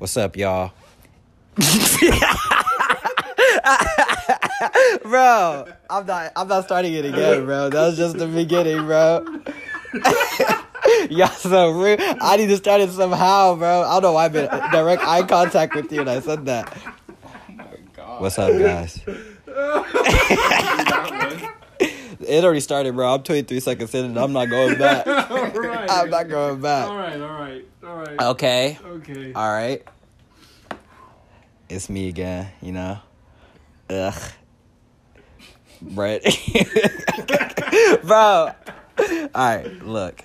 What's up, y'all? Bro, I'm not starting it again, bro. That was just the beginning, bro. Y'all so rude. I need to start it somehow, bro. I don't know why I've been direct eye contact with you and I said that. Oh my god. What's up, guys? It already started, bro. I'm 23 seconds in and I'm not going back. Right. I'm not going back. All right. Okay. Okay. All right. It's me again, you know? Ugh. Brett. Bro. Alright, look.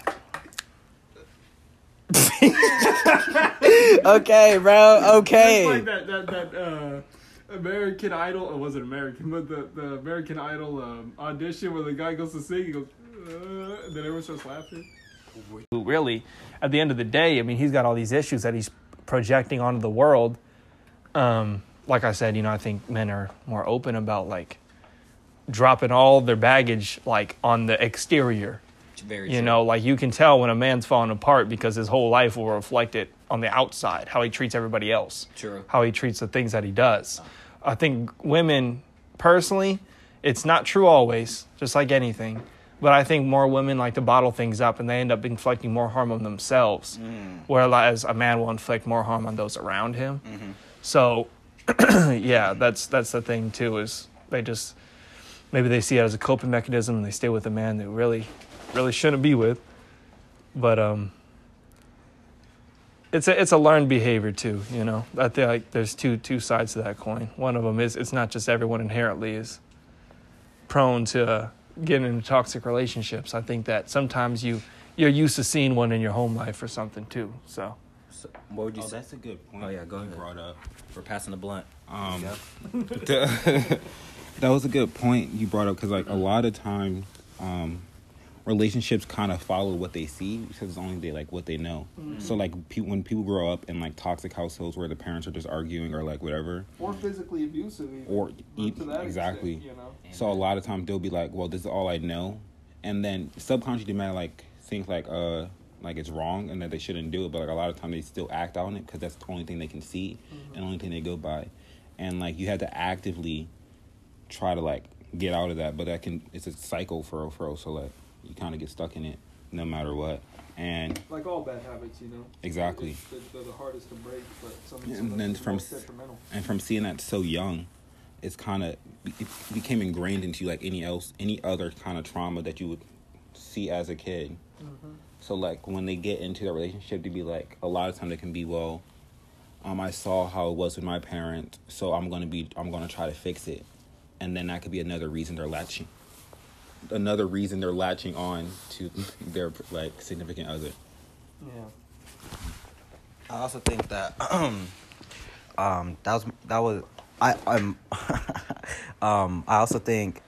Okay, bro. Okay. It's like that American Idol, or was it American? But the American Idol audition where the guy goes to sing, he goes, and then everyone starts laughing. Really, at the end of the day, I mean, he's got all these issues that he's projecting onto the world. Like I said, you know, I think men are more open about, like, dropping all their baggage, like, on the exterior. Very you true. know, like, you can tell when a man's falling apart because his whole life will reflect it on the outside, how he treats everybody else. True. How he treats the things that he does. I think women, personally, it's not true always, just like anything. But I think more women like to bottle things up and they end up inflicting more harm on themselves. Whereas a man will inflict more harm on those around him. Mm-hmm. So, yeah, that's the thing too, is they just, maybe they see it as a coping mechanism and they stay with a man they really shouldn't be with. But it's a learned behavior too, you know. I feel like there's two sides to that coin. One of them is it's not just everyone inherently is prone to getting into toxic relationships. I think that sometimes you're used to seeing one in your home life or something too. So what would you say? That's a good point. Oh, yeah, go ahead. You brought up. We're passing the blunt. That was a good point you brought up, because like a lot of times relationships kind of follow what they see, because it's only what they know. So like when people grow up in like toxic households where the parents are just arguing or like whatever, Or physically abusive. Even. or To that exactly. extent, you know? So a lot of times they'll be like, well, this is all I know, and then subconsciously they might like think like it's wrong and that they shouldn't do it, but like a lot of times they still act on it because that's the only thing they can see and the only thing they go by. And like you have to actively try to like get out of that, but it's a cycle for real. So like you kind of get stuck in it no matter what. And Like all bad habits, you know. Exactly. They're the hardest to break, but and then from seeing that so young, it became ingrained into you like any other kind of trauma that you would see as a kid. So like when they get into the relationship, to be like, a lot of time they can be, well, I saw how it was with my parents, so I'm gonna try to fix it, and then that could be another reason they're latching on to their like significant other. Yeah. I also think that I also think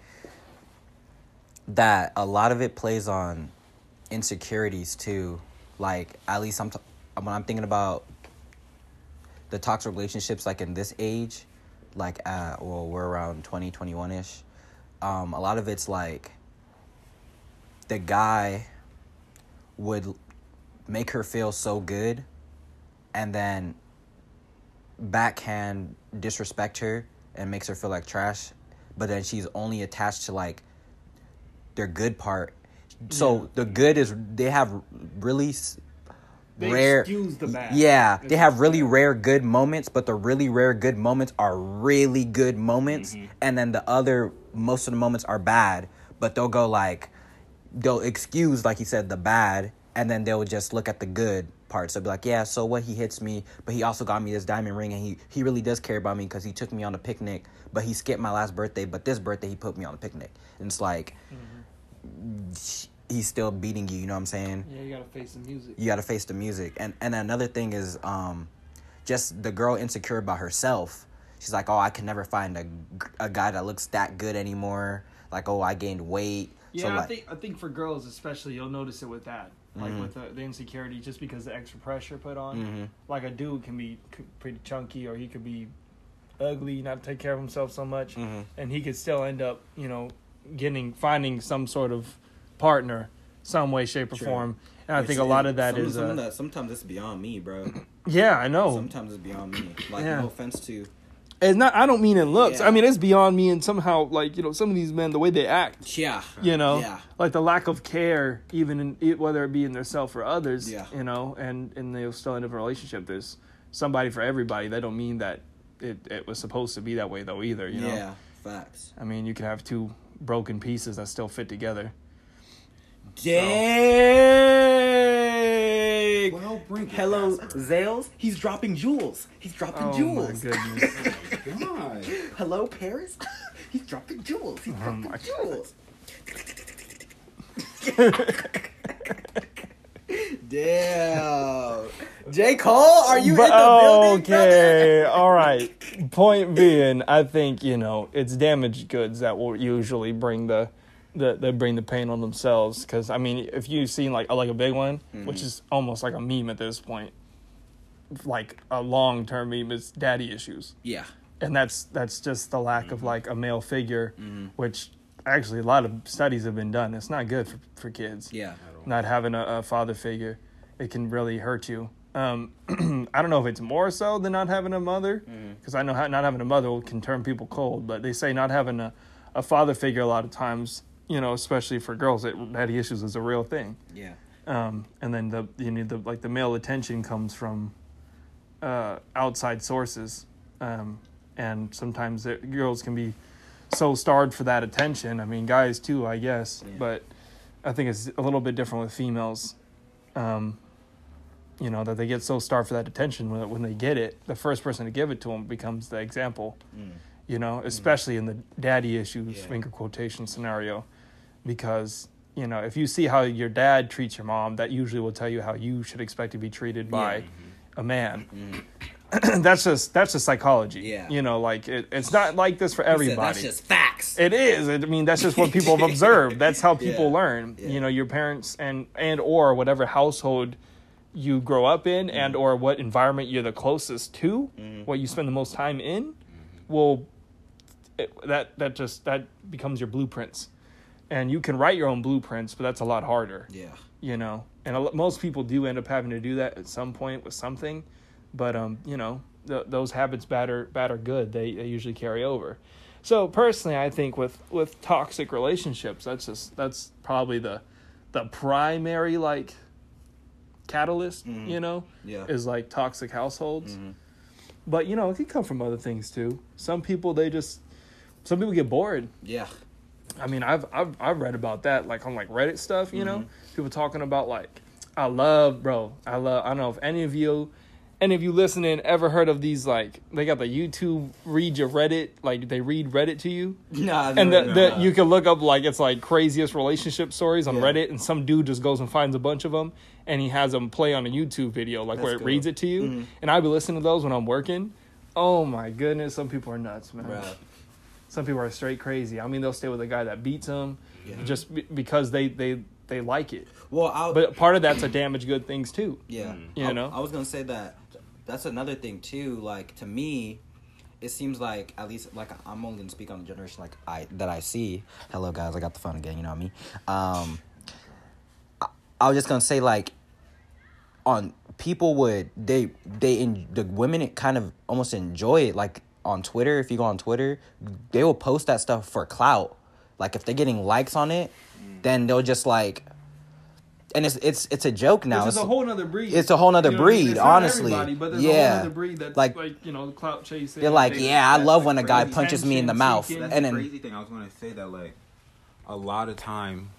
that a lot of it plays on insecurities too. Like, at least when I'm thinking about the toxic relationships, like in this age, like we're around 20, 21-ish. A lot of it's like the guy would make her feel so good and then backhand disrespect her and makes her feel like trash, but then she's only attached to like their good part. So the good is they have really rare. Excuse the bad. Yeah, they have really rare good moments, but the really rare good moments are really good moments, and then most of the moments are bad. But they'll excuse, like you said, the bad, and then they'll just look at the good parts. They'll be like, yeah, so what? He hits me, but he also got me this diamond ring, and he really does care about me because he took me on a picnic, but he skipped my last birthday, but this birthday he put me on a picnic. And it's like, he's still beating you, you know what I'm saying? Yeah, you gotta face the music. You gotta face the music. And another thing is just the girl insecure about herself. She's like, oh, I can never find a guy that looks that good anymore. Like, oh, I gained weight. Yeah, so, I think for girls especially, you'll notice it with that. Like with the insecurity, just because the extra pressure put on. Like a dude can be pretty chunky, or he could be ugly, not take care of himself so much, and he could still end up, you know, finding some sort of partner some way, shape, or True. form. And I think a lot of that is sometimes it's beyond me, bro. yeah, I know. Sometimes it's beyond me. Like, Yeah. no offense to. It's not. I don't mean in looks. Yeah. I mean it's beyond me, and somehow like some of these men, the way they act. Yeah. Yeah. Like the lack of care, even whether it be in themselves or others. Yeah. And they'll still end up in a relationship. There's somebody for everybody. That don't mean that it was supposed to be that way though either. You know. Yeah. Facts. I mean, you can have two broken pieces that still fit together. Dang! Well, bring it. Hello, Zales. He's dropping jewels. He's dropping Oh jewels. my goodness. God. Hello, Paris. He's dropping jewels. He's dropping my jewels. Damn. J. Cole, are you in the building, Okay, all right. Point being, I think it's damaged goods that will usually bring the pain on themselves. Because I mean, if you've seen like a big one, which is almost like a meme at this point, like a long-term meme, is daddy issues, Yeah. and that's just the lack of like a male figure, which actually a lot of studies have been done. It's not good for kids. Yeah. Not having a father figure, it can really hurt you. I don't know if it's more so than not having a mother, because I know not having a mother can turn people cold, but they say not having a father figure a lot of times, especially for girls, daddy issues is a real thing. Yeah. And then the male attention comes from outside sources, and sometimes girls can be so starved for that attention. I mean, guys too, I guess, but I think it's a little bit different with females. That they get so starved for that attention when they get it, the first person to give it to them becomes the example. Especially in the daddy issues finger quotation scenario, because if you see how your dad treats your mom, that usually will tell you how you should expect to be treated by a man. That's just psychology. Yeah. It's not like this for everybody. That's just facts. It is. I mean, that's just what people have observed. That's how people Yeah. learn. Yeah. Your parents and or whatever household you grow up in, and or what environment you're the closest to, what you spend the most time in, that becomes your blueprints. And you can write your own blueprints, but that's a lot harder. Yeah. And most people do end up having to do that at some point with something, but those habits, bad or good, they usually carry over. So personally, I think with toxic relationships, that's probably the primary like catalyst, Yeah. is like toxic households. But it can come from other things too. Some people get bored. Yeah. I mean, I've read about that like on like Reddit stuff, people talking about like, I don't know if any of you listening ever heard of these, like they got the YouTube read your Reddit, like they read Reddit to you. Nah, And you can look up like it's like craziest relationship stories on Reddit, and some dude just goes and finds a bunch of them and he has them play on a YouTube video, like where it reads it to you. And I be listening to those when I'm working. Oh my goodness, some people are nuts, man. Bruh. Some people are straight crazy. I mean, they'll stay with a guy that beats them just because they like it. Well, But part of that's a damaged good things too. yeah. I was gonna say that. That's another thing too. Like, to me, it seems like, at least, like, I'm only gonna speak on the generation that I see. Hello guys, I got the phone again. You know what I mean? I was just gonna say, like, on people the women kind of almost enjoy it. Like on Twitter, if you go on Twitter, they will post that stuff for clout. Like if they're getting likes on it, then they'll just like. And it's a joke now. It's a whole nother breed. It's a whole nother breed, it's not honestly. everybody, but there's a whole other breed that's like clout chasing. They're like, I love when a guy crazy punches me in the mouth. seeking. That's And the then crazy thing. I was going to say that, like, a lot of times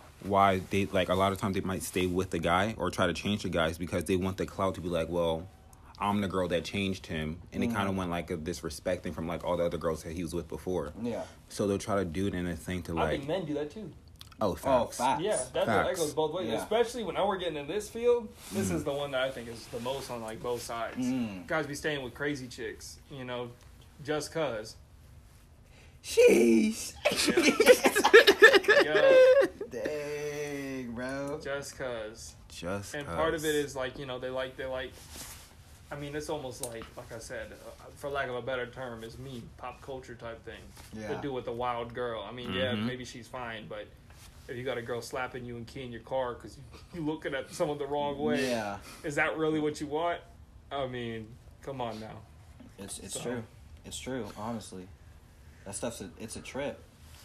they might stay with the guy or try to change the guys because they want the clout to be like, well, I'm the girl that changed him. And it kind of went like a disrespect thing from like all the other girls that he was with before. Yeah. So they'll try to do it in a thing to I like, think men do that too. oh, facts. facts. Yeah, that Facts. goes both ways. Yeah. Especially when we're getting in this field, this is the one that I think is the most on like both sides. Guys be staying with crazy chicks, just cause. Sheesh. Yeah, Dang, bro. just cause. Just And part of it is like, they like. I mean, it's almost like I said, for lack of a better term, is meme pop culture type thing. Yeah. To do with the wild girl. I mean, maybe she's fine, but if you got a girl slapping you and keying your car because you looking at someone the wrong way, Yeah. is that really what you want? I mean, come on now. It's true. It's true. Honestly, that stuff's it's a trip.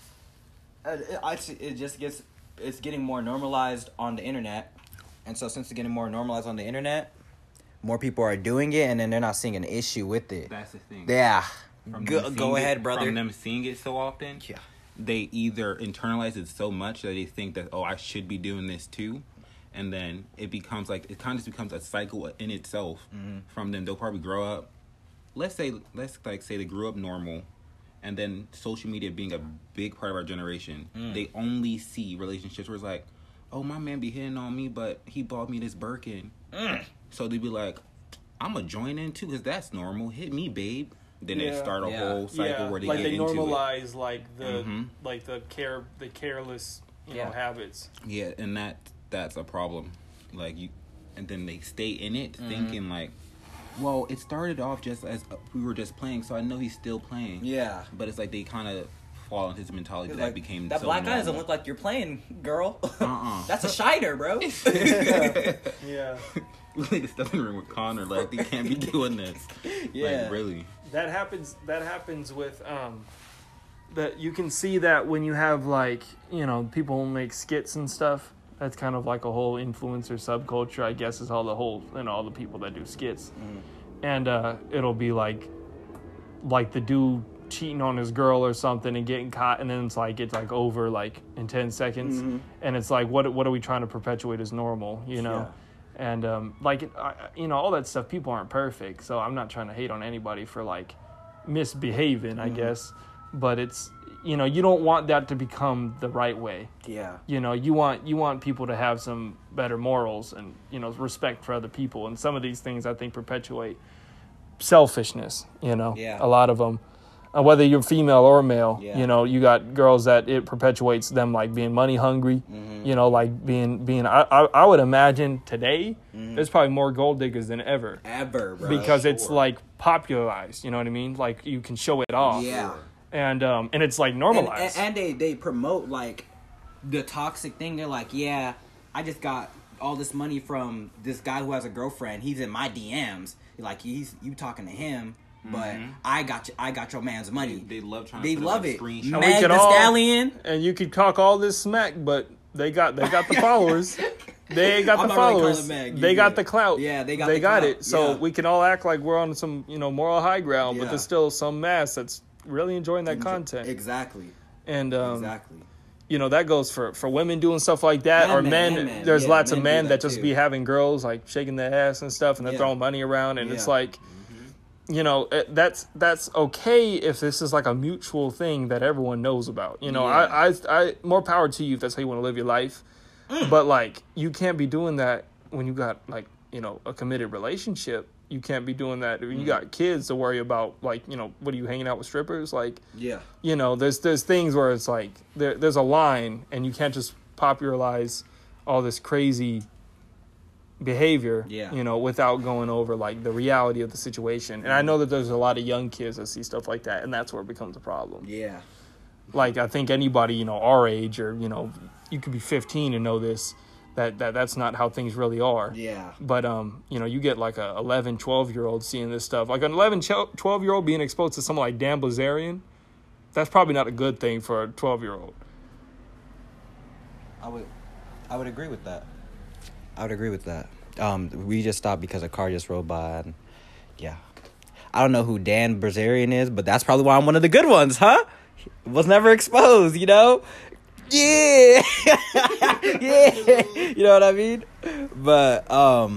It's getting more normalized on the internet, and so since it's getting more normalized on the internet, more people are doing it, and then they're not seeing an issue with it. That's the thing. Yeah. Go ahead, brother. From them seeing it so often, Yeah. they either internalize it so much that they think that, oh, I should be doing this too. And then it becomes like, it kind of just becomes a cycle in itself. From them. They'll probably grow up. Let's say they grew up normal. And then social media being a big part of our generation, they only see relationships where it's like, oh, my man be hitting on me, but he bought me this Birkin. So they'd be like, I'm going to join in too, because that's normal. Hit me, babe. Then they start a whole cycle where they like get they into normalize it. like the careless habits. Yeah, and that's a problem. Like and then they stay in it thinking like, well, it started off just as we were just playing, so I know he's still playing. Yeah. But it's like they kind of fall into his mentality that Like, became that so black guy normal. doesn't look like you're playing, girl. That's a shiner, bro. Yeah. Like, it's nothing wrong with Connor. Like, they can't be doing this. Yeah. Like, really. That happens with that you can see that when you have like, you know, people who make skits and stuff. That's kind of like a whole influencer subculture, I guess, is all the people that do skits. And it'll be like the dude cheating on his girl or something and getting caught, and then it's like over like in 10 seconds. And it's like, what are we trying to perpetuate as normal, you know? And all that stuff, people aren't perfect, so I'm not trying to hate on anybody for like misbehaving, I guess, but it's, you know, you don't want that to become the right way. Yeah. You know, you want people to have some better morals and, you know, respect for other people, and some of these things I think perpetuate selfishness, you know. A lot of them, whether you're female or male, you know, you got girls that it perpetuates them like being money hungry, you know, like being I would imagine today there's probably more gold diggers than ever, bro. because it's like popularized, you know what I mean? Like you can show it off. And it's like normalized. And they promote like the toxic thing. They're like, yeah, I just got all this money from this guy who has a girlfriend. He's in my DMs. Like you talking to him, but I got your man's money. They love trying They to put love up it. screenshot. Meg Thee Stallion. And you could talk all this smack, but they got the followers. They got I'm the not really followers. calling Meg. They You got good. the clout. Yeah, they got it. clout. So Yeah. we can all act like we're on some, you know, moral high ground, but Yeah. there's still some mass that's really enjoying that content. Exactly. And Exactly. you know, that goes for women doing stuff like that, or men. There's lots of men that just too. be having girls like shaking their ass and stuff, and they're throwing money around, and it's like, you know, that's okay if this is like a mutual thing that everyone knows about. You know, I more power to you if that's how you want to live your life, but like you can't be doing that when you got like, you know, a committed relationship. You can't be doing that when you got kids to worry about, like, you know, what are you hanging out with strippers? Like, you know, there's things where it's like there's a line, and you can't just popularize all this crazy behavior, you know, without going over like the reality of the situation. And I know that there's a lot of young kids that see stuff like that, and that's where it becomes a problem. Like, I think anybody, you know, our age, or, you know, you could be 15 and know this, that's not how things really are. But you know, you get like a 11, 12-year-old seeing this stuff. Like an 11, 12-year-old being exposed to someone like Dan Bilzerian, that's probably not a good thing for a 12-year-old. I would agree with that. We just stopped because a car just rolled by, and I don't know who Dan Bilzerian is, but that's probably why I'm one of the good ones, huh? Was never exposed, you know? Yeah. You know what I mean? But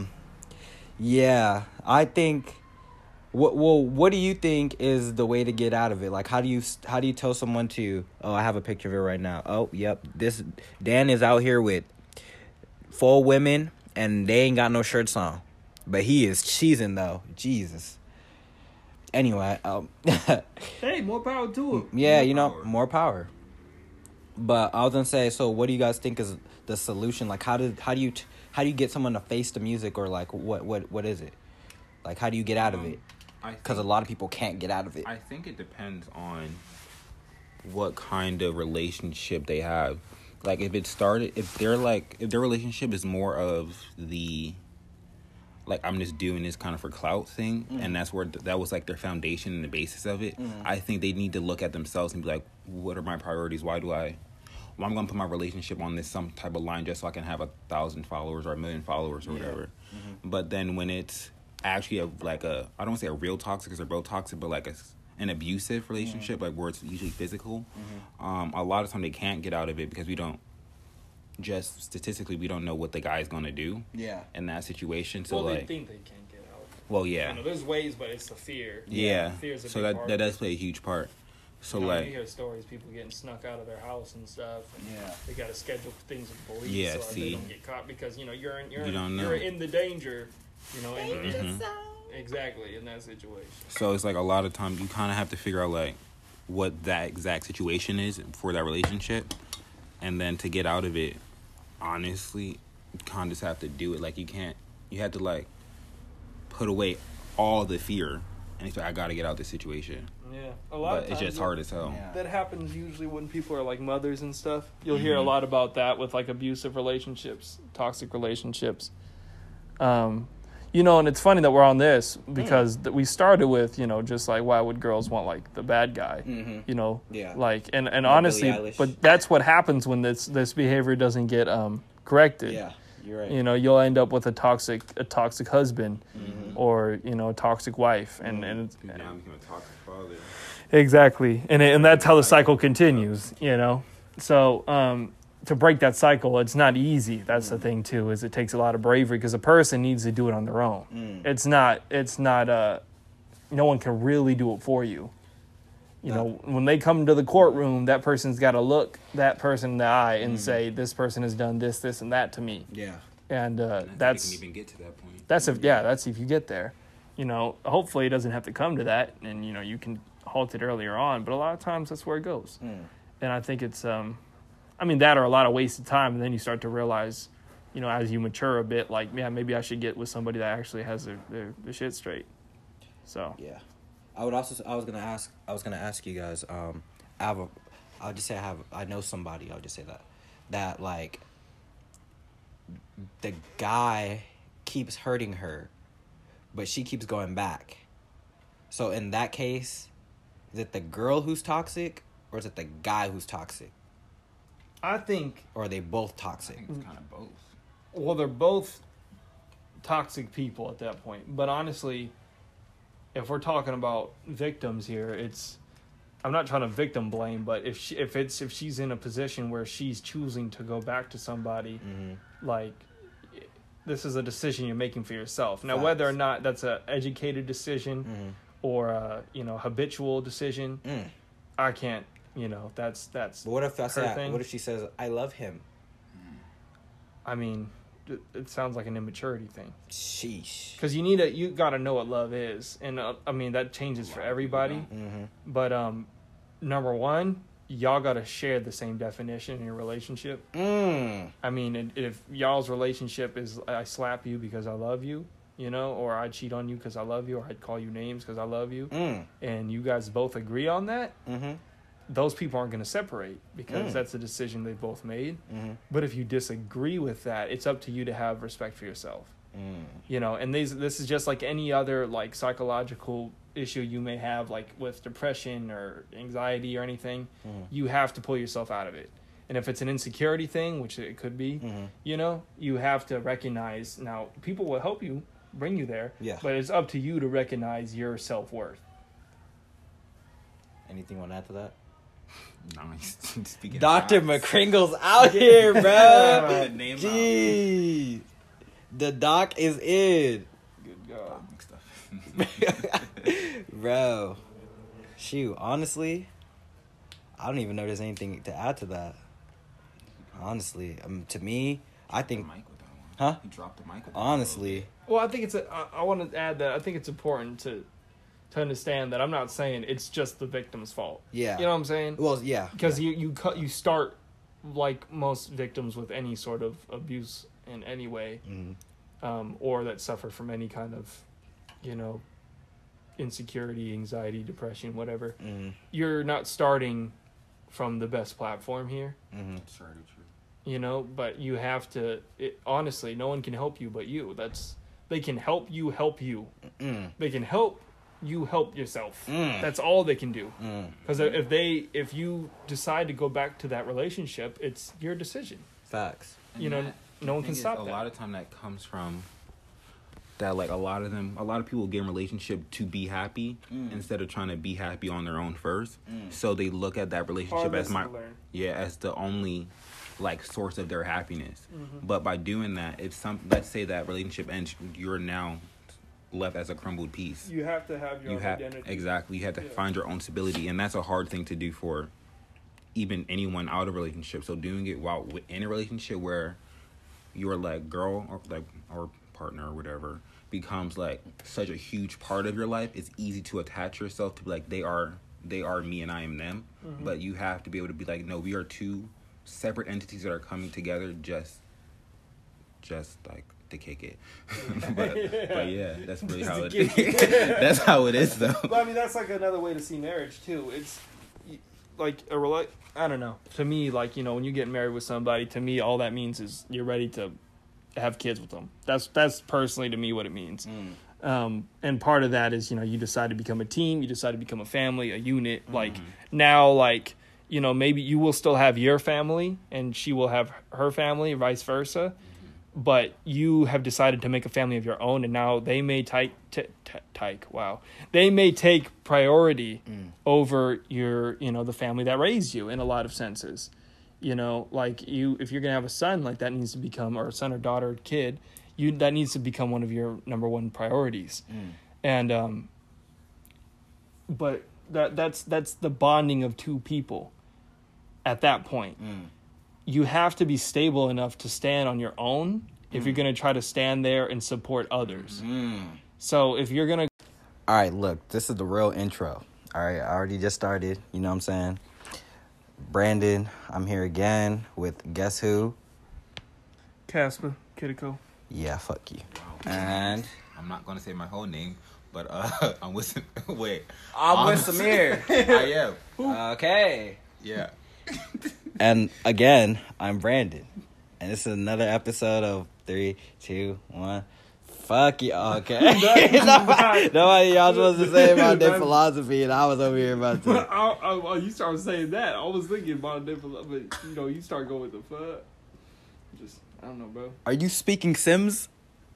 I think what do you think is the way to get out of it? Like, how do you tell someone to, oh, I have a picture of it right now. Oh, yep. This Dan is out here with 4 women and they ain't got no shirts on. But he is cheesing though. Jesus. Anyway, Hey, more power to him. yeah, you know, more power. But I was gonna say, so what do you guys think is the solution? Like, how do you get someone to face the music, or like what is it? Like, how do you get out of it? Because a lot of people can't get out of it. I think it depends on what kind of relationship they have. Like if their relationship is more of the, like, I'm just doing this kind of for clout thing, and that's where that was like their foundation and the basis of it. I think they need to look at themselves and be like, what are my priorities? Well, I'm going to put my relationship on this some type of line just so I can have 1,000 followers or 1,000,000 followers or whatever. But then when it's actually I don't want to say a real toxic because they're both toxic, but like an abusive relationship, like where it's usually physical, a lot of time they can't get out of it because we don't know what the guy's going to do in that situation. So they like, think they can't get out. well, yeah. There's ways, but it's the fear. Yeah. Fear's a so big part that of does it. play a huge part. So you like, hear stories, people getting snuck out of their house and stuff. And they got to schedule things with police Yeah, so they don't get caught because you're know. in the danger. Exactly in that situation. So it's like a lot of times you kind of have to figure out like what that exact situation is for that relationship, and then to get out of it, honestly, you kind of just have to do it. Like you have to like put away all the fear, and it's like, I got to get out of this situation. Yeah, a lot of times it's just hard as hell. That happens usually when people are like mothers and stuff. You'll hear a lot about that with like abusive relationships, toxic relationships. And it's funny that we're on this because we started with, just like, why would girls want like the bad guy, like, and honestly, but that's what happens when this behavior doesn't get corrected. Yeah, you're right. You'll end up with a toxic husband or, a toxic wife and Now I'm becoming a toxic father. Exactly. And that's how the cycle continues, So, to break that cycle, it's not easy. That's the thing too, is it takes a lot of bravery because a person needs to do it on their own. It's not no one can really do it for you. When they come to the courtroom, that person's got to look that person in the eye and say, this person has done this, this, and that to me. Yeah. And that's if you can even get to that point. That's if you get there. Hopefully it doesn't have to come to that and, you can halt it earlier on, but a lot of times that's where it goes. And I think it's, that or a lot of wasted time, and then you start to realize, as you mature a bit, like, yeah, maybe I should get with somebody that actually has their shit straight. So yeah, I was gonna ask you guys. I know somebody. I'll just say that like the guy keeps hurting her, but she keeps going back. So in that case, is it the girl who's toxic, or is it the guy who's toxic? I think... Or are they both toxic? I think it's kind of both. Well, they're both toxic people at that point. But honestly, if we're talking about victims here, I'm not trying to victim blame, but if she's in a position where she's choosing to go back to somebody, like, this is a decision you're making for yourself. Now, whether or not that's an educated decision or a habitual decision, I can't. That's. But what if that's that? Thing. What if she says, "I love him"? I mean, it sounds like an immaturity thing. Sheesh. Because you gotta know what love is, and that changes for everybody. But number one, y'all gotta share the same definition in your relationship. If y'all's relationship is I slap you because I love you, or I cheat on you because I love you, or I'd call you names because I love you, and you guys both agree on that. Those people aren't going to separate because that's a decision they both made. But if you disagree with that, it's up to you to have respect for yourself. And this is just like any other like psychological issue you may have, like with depression or anxiety or anything. You have to pull yourself out of it. And if it's an insecurity thing, which it could be, you have to recognize. Now, people will help you, bring you there, but it's up to you to recognize your self-worth. Anything you want to add to that? Nice. Dr. McCringle's out here, bro. Jeez. The doc is in. Good God. Bro. Shoot, honestly, I don't even know there's anything to add to that. Honestly, to me, I think... Huh? He dropped the mic. Honestly. Well, I think I want to add that I think it's important to understand that I'm not saying it's just the victim's fault. Yeah. You know what I'm saying? Well, yeah. Because you start like most victims with any sort of abuse in any way, or that suffer from any kind of, insecurity, anxiety, depression, whatever. You're not starting from the best platform here. That's very true. you know, but you have to, honestly, no one can help you but you. They can help you. They can help you help yourself. That's all they can do. Because if you decide to go back to that relationship, it's your decision. Facts. You know, no one can stop that. A lot of time that comes from that, like, a lot of people get in relationship to be happy instead of trying to be happy on their own first. So they look at that relationship as as the only, like, source of their happiness. But by doing that, if let's say that relationship ends, you're now left as a crumbled piece. You have to have your own identity. Exactly. You have to find your own stability, and that's a hard thing to do for even anyone out of a relationship. So doing it while in a relationship where your, like, girl or partner or whatever becomes, like, such a huge part of your life, it's easy to attach yourself to, like, they are me and I am them. But you have to be able to be like, no, we are two separate entities that are coming together just like to kick it. but yeah, that's really how it is. That's how it is, though. But I mean, that's like another way to see marriage too. It's like I don't know. To me, like, you know, when you get married with somebody, to me, all that means is you're ready to have kids with them. That's personally to me what it means. And part of that is, you know, you decide to become a team, you decide to become a family, a unit. Like now, like, you know, maybe you will still have your family and she will have her family, vice versa. But you have decided to make a family of your own, and now they may they may take priority over your, you know, the family that raised you in a lot of senses. You know, like if you're gonna have a son, like that needs to become, or a son or daughter or kid, that needs to become one of your number one priorities. And but that's the bonding of two people. At that point, you have to be stable enough to stand on your own if you're going to try to stand there and support others. So if you're going to... All right, look, this is the real intro. All right, I already just started, you know what I'm saying? Brandon, I'm here again with guess who? Casper Kittico. Yeah, fuck you. Wow. And... I'm not going to say my whole name, but I'm with... Wait. I'm with Samir. I am. Okay. Yeah. And again, I'm Brandon. And this is another episode of 3, 2, 1. Fuck you. Okay. Nobody y'all supposed to say about their philosophy, and I was over here about to. You started saying that. I was thinking about their philosophy, but, you know, you start going with the fuck. Just, I don't know, bro. Are you speaking Sims?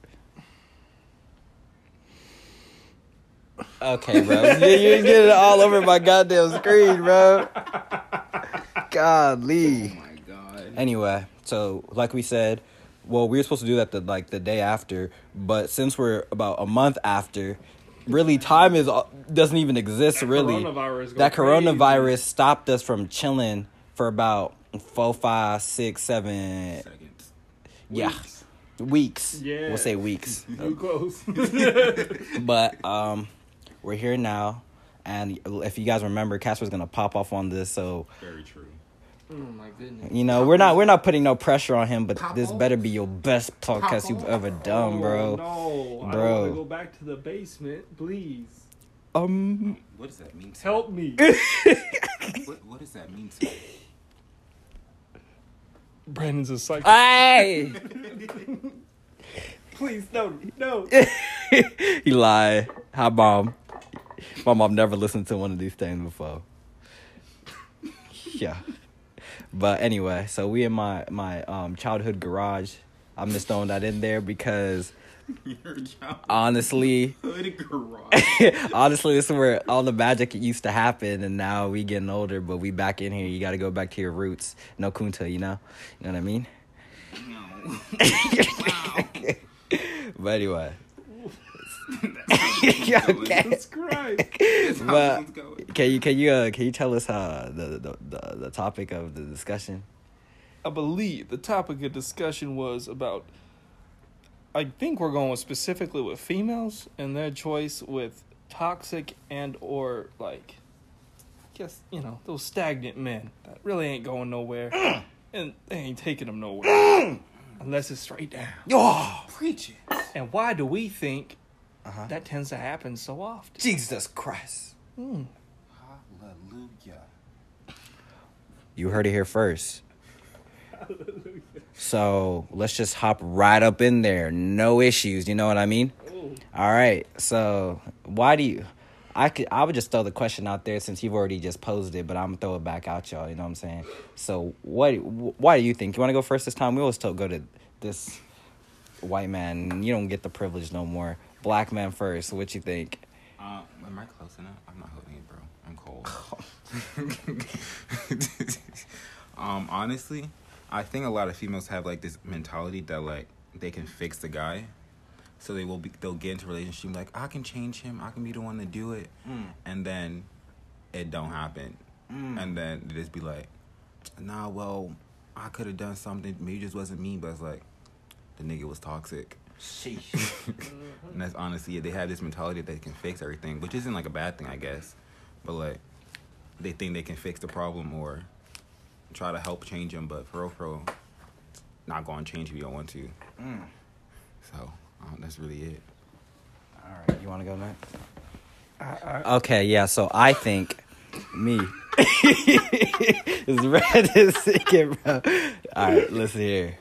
Okay, bro. You get it all over my goddamn screen, bro. Godly. Oh my god. Anyway, so like we said, well, we were supposed to do that the day after, but since we're about a month after, really time doesn't even exist. Really, that coronavirus stopped us from chilling for about 4, 5, 6, 7 seconds. Yeah, weeks. Yeah, we'll say weeks. Too close. But we're here now, and if you guys remember, Casper's gonna pop off on this. So very true. Oh my goodness. You know, we're not putting no pressure on him, but this better be your best podcast you've ever done, bro. No, bro. I want to go back to the basement, please. What does that mean? Help me. What does that mean to you? Brandon's a psycho. Hey! Please, no. He lied. Hi, Mom. My mom never listened to one of these things before. Yeah. But anyway, so we in my childhood garage. I'm just throwing that in there because honestly, honestly, this is where all the magic used to happen, and now we getting older, but we back in here. You got to go back to your roots. No Kunta, you know what I mean? No. Wow. But anyway. Okay. Jesus Christ. But can you tell us the topic of the discussion? I believe the topic of discussion was about, I think we're going specifically with females and their choice with toxic and or like, guess, you know, those stagnant men that really ain't going nowhere and they ain't taking them nowhere unless it's straight down. Oh, preach it. And why do we think that tends to happen so often? Jesus Christ. Hallelujah. You heard it here first. So let's just hop right up in there. No issues. You know what I mean? Ooh. All right. So why do you? I would just throw the question out there since you've already just posed it, but I'm gonna throw it back out y'all. You know what I'm saying? So why do you think? You want to go first this time? We always go to this white man. You don't get the privilege no more. Black man first. What you think? Am I close enough? I'm not holding it, bro. I'm cold. Honestly, I think a lot of females have like this mentality that like they can fix the guy, so they'll get into a relationship like I can change him, I can be the one to do it, and then it don't happen, and then they just be like, nah, well, I could have done something, maybe it just wasn't me, but it's like the nigga was toxic. Sheesh. And that's honestly it. They have this mentality that they can fix everything, which isn't like a bad thing, I guess, but like they think they can fix the problem or try to help change him, but for real, not going to change if you don't want to. So that's really it. All right, you want to go next? Okay, yeah. So I think me is red is sick, bro. All right, listen here.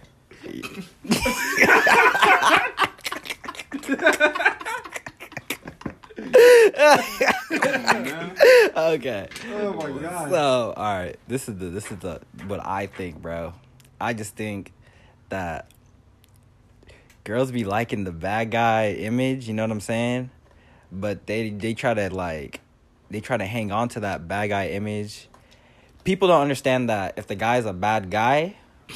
Okay. Oh my god. So, all right. This is the what I think, bro. I just think that girls be liking the bad guy image, you know what I'm saying? But they try to hang on to that bad guy image. People don't understand that if the guy's a bad guy,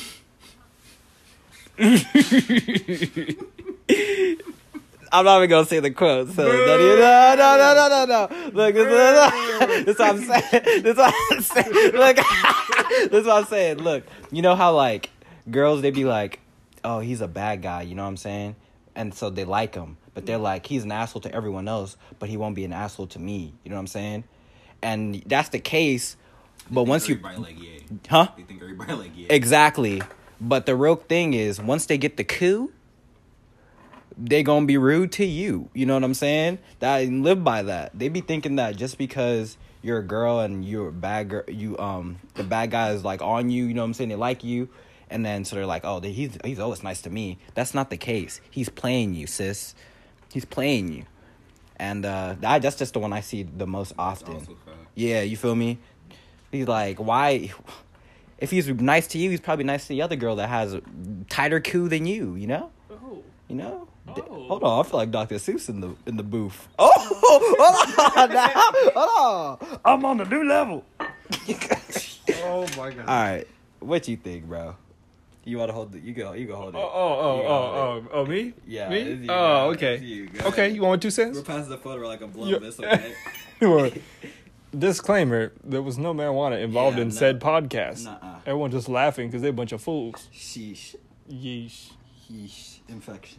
I'm not even gonna say the quote. So no. Look, this is what I'm saying. This is what I'm saying. Look, this is what I'm saying. Look, you know how like girls they be like, oh, he's a bad guy. You know what I'm saying? And so they like him, but they're like, he's an asshole to everyone else, but he won't be an asshole to me. You know what I'm saying? And that's the case. But once you, like, yeah. Huh? They think everybody like, yeah. Exactly. But the real thing is, once they get the coup, they gonna be rude to you. You know what I'm saying? That live by that. They be thinking that just because you're a girl and you're a bad girl, the bad guy is like on you. You know what I'm saying? They like you, and then so they're like, oh, he's always nice to me. That's not the case. He's playing you, sis. He's playing you, and that's just the one I see the most often. Yeah, you feel me? He's like, why? If he's nice to you, he's probably nice to the other girl that has a tighter coup than you. You know? Oh. You know? Oh. Hold on, I feel like Dr. Seuss in the booth. Oh, hold on, now. Hold on. I'm on the new level. Oh my god. All right, what you think, bro? You want to hold it? You go hold it. Oh, me? Yeah. Me? it's you, Oh, bro. okay. It's you. Go Okay, ahead. you want 2 cents? We're passing the photo like a blow Yeah. this, okay? Well, disclaimer: there was no marijuana involved Yeah, in no. said podcast. Nuh-uh. Everyone just laughing because they're a bunch of fools. Sheesh. Yeesh. Yeesh. Infection.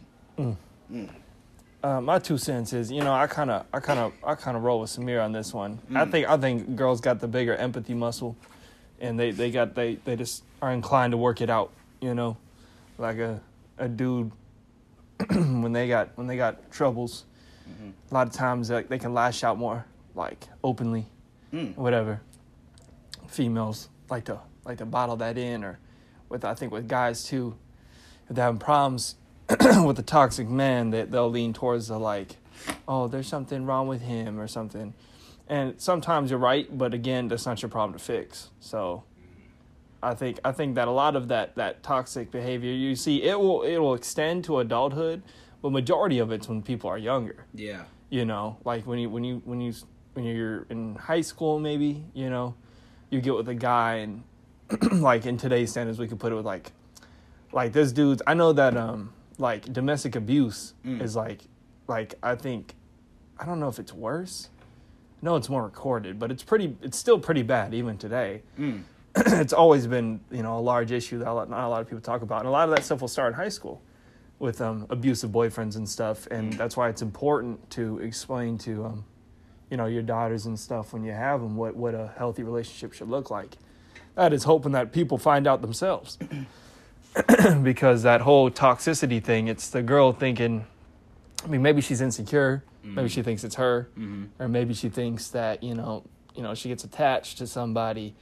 My 2 cents is, I kind of roll with Samir on this one. I think girls got the bigger empathy muscle, and they just are inclined to work it out. Like a dude when they got troubles, a lot of times they can lash out more, like openly, whatever. Females like to bottle that in, or I think with guys too, if they're having problems with a toxic man, they'll lean towards the like, oh, there's something wrong with him or something. And sometimes you're right, but again, that's not your problem to fix. So I think that a lot of that toxic behavior you see, it will extend to adulthood, but majority of it's when people are younger. Yeah. Like when you're in high school, maybe, you get with a guy and like in today's standards, we could put it with like this dude's. I know that like domestic abuse is like I think, I don't know if it's worse. No, it's more recorded, but it's still pretty bad even today. It's always been, a large issue that not a lot of people talk about. And a lot of that stuff will start in high school with abusive boyfriends and stuff. And that's why it's important to explain to, your daughters and stuff when you have them what a healthy relationship should look like. That is hoping that people find out themselves. Because that whole toxicity thing, it's the girl thinking, maybe she's insecure. Maybe she thinks it's her. Or maybe she thinks that, she gets attached to somebody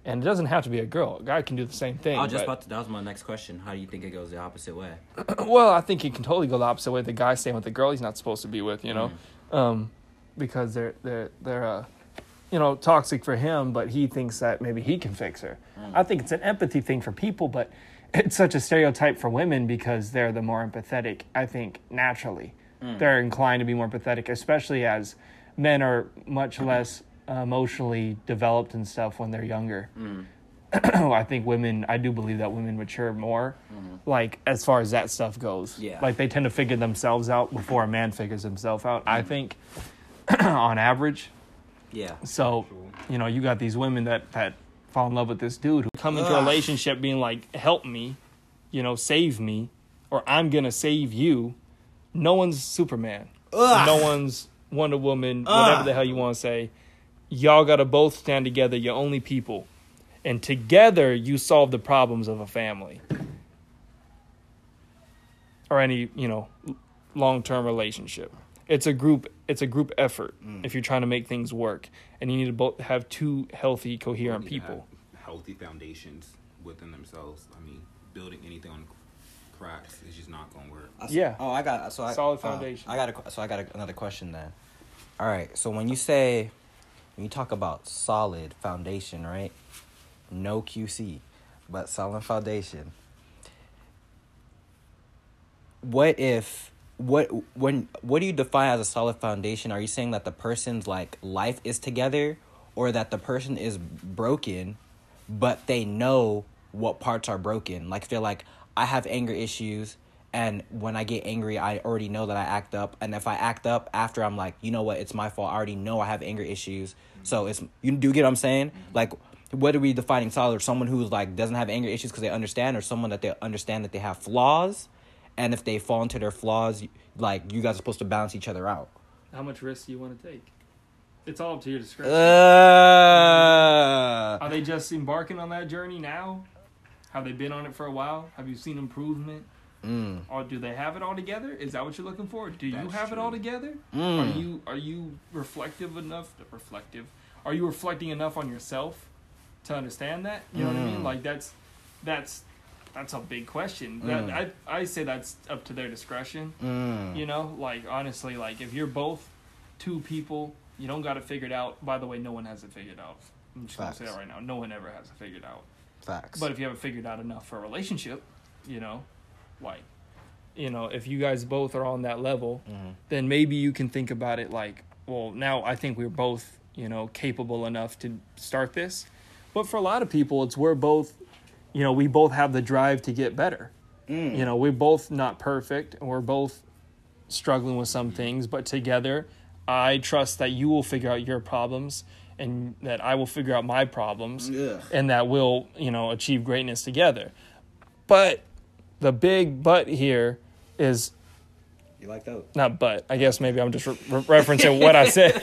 And it doesn't have to be a girl. A guy can do the same thing. That was my next question. How do you think it goes the opposite way? Well, I think it can totally go the opposite way. The guy staying with the girl he's not supposed to be with, you know, because they're toxic for him, but he thinks that maybe he can fix her. I think it's an empathy thing for people, but it's such a stereotype for women because they're the more empathetic. I think naturally they're inclined to be more empathetic, especially as men are much less emotionally developed and stuff when they're younger. I think I do believe that women mature more, like as far as that stuff goes. Yeah. Like they tend to figure themselves out before a man figures himself out, I think, on average. Yeah. So, you got these women that fall in love with this dude who come into a relationship being like, help me, save me, or I'm going to save you. No one's Superman. No one's Wonder Woman, whatever the hell you want to say. Y'all got to both stand together. You're only people. And together, you solve the problems of a family. Or any, long-term relationship. It's a group effort if you're trying to make things work. And you need to both have two healthy, coherent people. Healthy foundations within themselves. I mean, building anything on cracks is just not going to work. Yeah. Oh, solid foundation. I got another question then. All right. So when you talk about solid foundation, right? No QC, but solid foundation. What do you define as a solid foundation? Are you saying that the person's like life is together, or that the person is broken, but they know what parts are broken? Like if they're like, I have anger issues, and when I get angry, I already know that I act up. And if I act up after, I'm like, you know what? It's my fault. I already know I have anger issues. So you do get what I'm saying? Like, what are we defining solid? Someone who's like doesn't have anger issues because they understand, or someone that they understand that they have flaws, and if they fall into their flaws, like you guys are supposed to balance each other out. How much risk do you want to take? It's all up to your discretion. Are they just embarking on that journey now? Have they been on it for a while? Have you seen improvement? Or do they have it all together? Is that what you're looking for? Do you have it all together? Are you reflective enough? Are you reflecting enough on yourself to understand that? You know what I mean? Like that's a big question. I say that's up to their discretion. Like honestly, like if you're both two people, you don't got it figured out. By the way, no one has it figured out. I'm just gonna say that right now. No one ever has it figured out. Facts. But if you haven't figured out enough for a relationship, if you guys both are on that level, then maybe you can think about it like, well, now I think we're both, capable enough to start this. But for a lot of people, it's we're both, we both have the drive to get better. We're both not perfect, and we're both struggling with some things, but together, I trust that you will figure out your problems and that I will figure out my problems, and that we'll, achieve greatness together. But the big but here is... You like that? Not but. I guess maybe I'm just referencing what I said.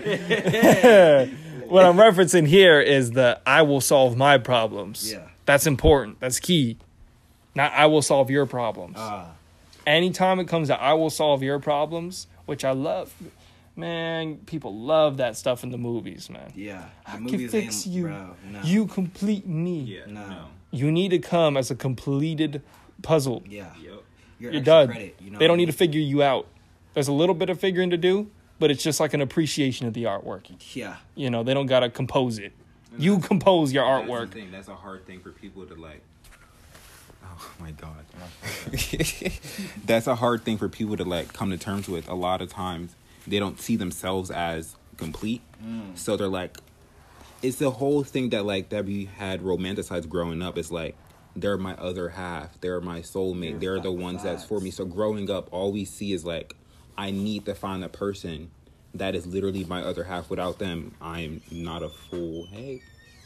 What I'm referencing here is the I will solve my problems. Yeah. That's important. That's key. Not I will solve your problems. Anytime it comes to I will solve your problems, which I love... Man, people love that stuff in the movies, man. Yeah. I can fix you. Bro, no. You complete me. Yeah, no. You need to come as a completed puzzle. Yeah. Yep. You're done. They don't need to figure you out. There's a little bit of figuring to do, but it's just like an appreciation of the artwork. Yeah. They don't got to compose it. You compose your artwork. That's a hard thing for people to like. Oh my God. That's a hard thing for people to like come to terms with. A lot of times they don't see themselves as complete. So they're like, it's the whole thing that we had romanticized growing up. It's like, they're my other half. They're my soulmate. They're the ones that's for me. So growing up, all we see is like, I need to find a person that is literally my other half. Without them, I'm not a fool. Hey.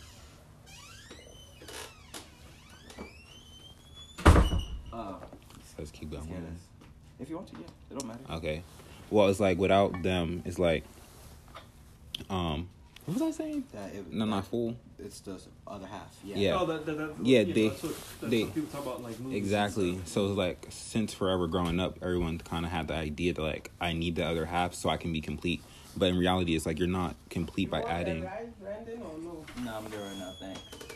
Let's keep going. If you want to, yeah. It don't matter. Okay. Well, it's like without them, it's like, what was I saying? Not fool. It's the other half. Yeah. Yeah. Oh, that's what people talk about, like movies. Exactly. So it's like since forever growing up, everyone kind of had the idea that like I need the other half so I can be complete. But in reality, it's like you're not complete by adding. No, I'm doing nothing.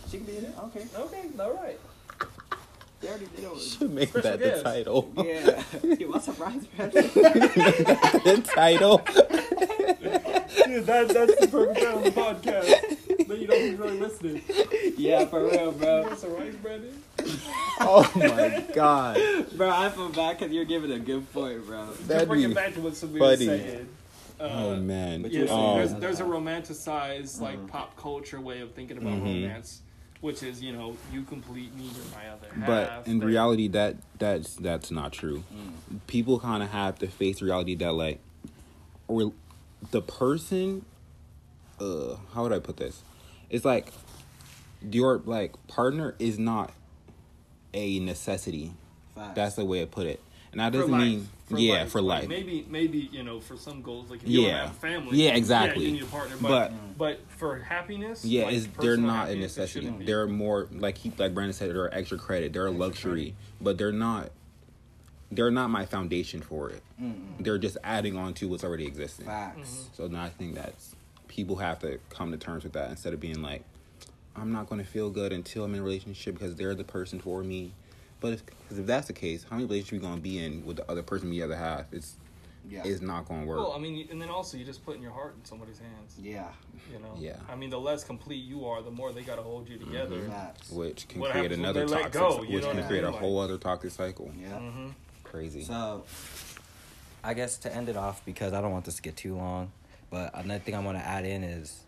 She can be in it. Okay. Okay, all right. They already did it. Should make Special that guest. the title. Yeah. You want some rice bread? The title. Dude, that's the perfect time on the podcast. Then you know who's really listening. Yeah, for real, bro. Put some rice bread in. Oh my god. Bro, I feel bad because you're giving a good point, bro. That'd Just bring be it back to what Samir funny. said. Oh man. but Yeah, you so were there's, saying- there's a romanticized like pop culture way of thinking about Mhm. romance, which is you complete me, you're my other half. But in reality, that's not true. People kind of have to face reality that like, or the person. How would I put this? It's like your like partner is not a necessity. Facts. That's the way I put it, and that for doesn't life. mean for Like, life. maybe for some goals, like if you don't Yeah. have a family, Yeah, exactly. you need a partner. But- But for happiness, Yeah, like, they're personal not a happiness, it necessity. shouldn't be. They're more like Brandon said. They're extra credit. They're a luxury, but they're not. They're not my foundation for it. They're just adding on to what's already existing. Facts. So now I think that's people have to come to terms with that instead of being like, I'm not going to feel good until I'm in a relationship because they're the person for me. But if that's the case, how many relationships are you going to be in with the other person the other half? It's not going to work. Well, I mean, and then also you're just putting your heart in somebody's hands. Yeah. You know. Yeah. I mean, the less complete you are, the more they got to hold you together. Facts. Which can What create happens when another they let toxic, go? You which know can what I create a mean? whole other toxic cycle. Yeah. Mm-hmm. Crazy. So, I guess to end it off, because I don't want this to get too long, but another thing I want to add in is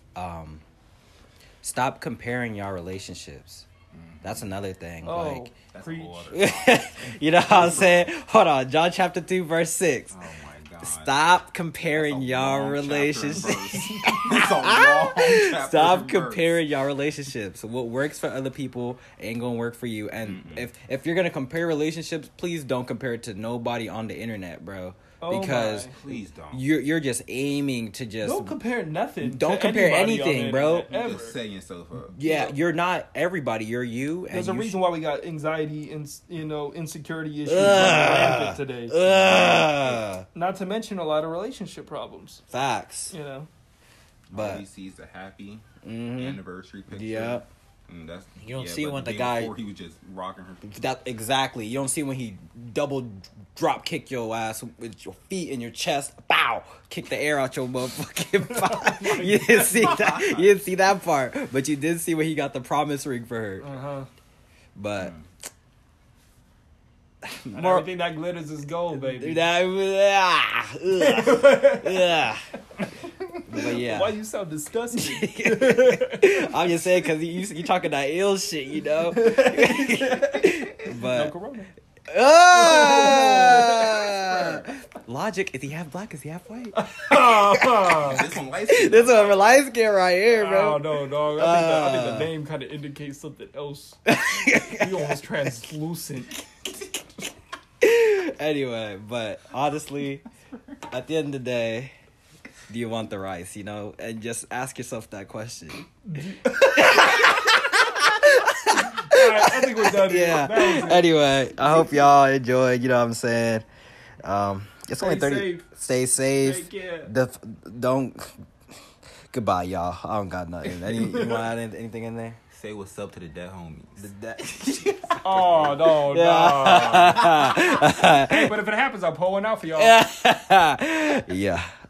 stop comparing y'all relationships. That's another thing. Oh, Like, That's preach. a whole other. you know what I'm saying? Hold on, John chapter 2, verse 6. Oh my god. Stop comparing That's a y'all long chapter and relationships. verse. It's a long chapter Stop and verse. comparing y'all relationships. What works for other people ain't gonna work for you. And if you're gonna compare relationships, please don't compare it to nobody on the internet, bro. Oh Because my. Please don't. you're just aiming to just Don't compare nothing. Don't to compare anybody on anything, the bro. internet, You're ever. just setting yourself up. yeah, you're not everybody. You're you. There's a and you reason why we got anxiety and insecurity issues Ugh. rampant today. Ugh. Not to mention a lot of relationship problems. Facts. You know. All But he sees the happy mhm. anniversary picture. yeah, And that's, You don't yeah, see but when the day guy- before, he was just rocking her. that exactly. You don't see when he double drop kick your ass with your feet in your chest. Bow, kick the air out your motherfucking body. You didn't see that. You didn't see that part, but you did see when he got the promise ring for her. Uh-huh. But And more. everything that glitters is gold, baby. But yeah. Why you so disgusting? I'm just saying because you talking that ill shit, you know. No But corona. Logic, is he half black? Is he half white? This one light This one for light skin right here, I bro. don't know, dog. I think the name kind of indicates something else. You almost translucent. Anyway, but honestly, at the end of the day, do you want the rice, you know? And just ask yourself that question. Alright, I think we're done here. Yeah. That was it. Anyway, I hope y'all enjoyed, you know what I'm saying? It's only Stay 30. safe. Stay safe. Take care. Don't. Goodbye, y'all. I don't got nothing. You want to add anything in there? Say what's up to the dead homies. Oh, no, no. Hey, but if it happens, I'll pull one out for y'all. Yeah.